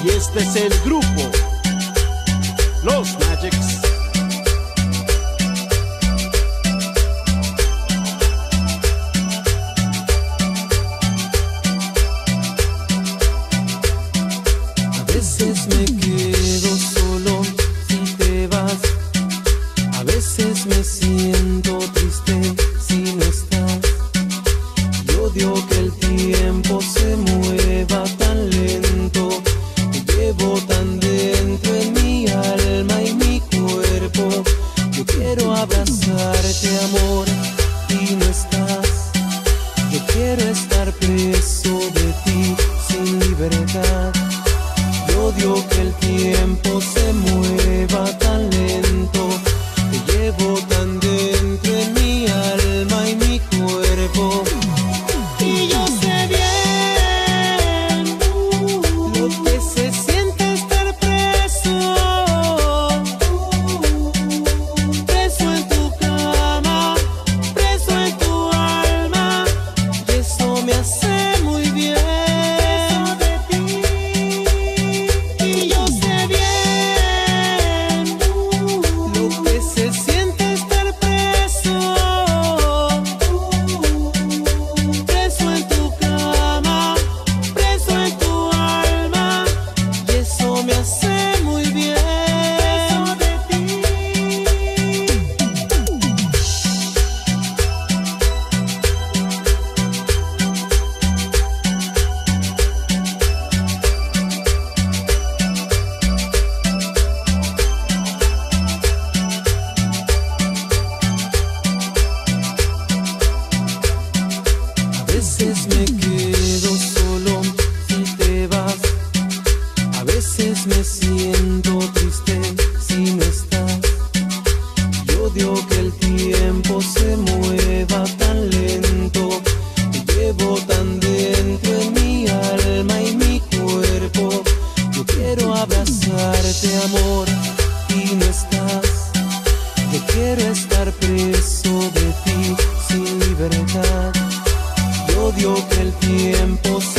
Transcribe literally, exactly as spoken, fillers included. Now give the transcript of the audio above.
Y este es el grupo Los Magics. A veces me quedo solo si te vas, a veces me siento triste si no estás. Y odio que el tiempo se mueva tan lento, te llevo tan dentro en mi alma y mi cuerpo. Yo quiero abrazarte, amor, y no estás. Yo quiero estar preso de ti sin libertad. Yo odio que el tiempo se mueva tan lento, te llevo tan dentro en mi alma y mi cuerpo. Y yo sé bien lo que se siente estar preso, preso en tu cama, preso en tu alma, y eso me hace muy bien. Y yo sé bien lo que se siente estar preso, preso en tu cama, preso en tu alma, y eso me hace muy bien. A veces me quedo solo si te vas, a veces me siento triste si no estás. Yo odio que el tiempo se mueva tan lento, te llevo tan dentro en mi alma y mi cuerpo. Yo quiero abrazarte, amor, y no estás. Yo quiero estar preso de ti sin libertad. Yo odio que el tiempo se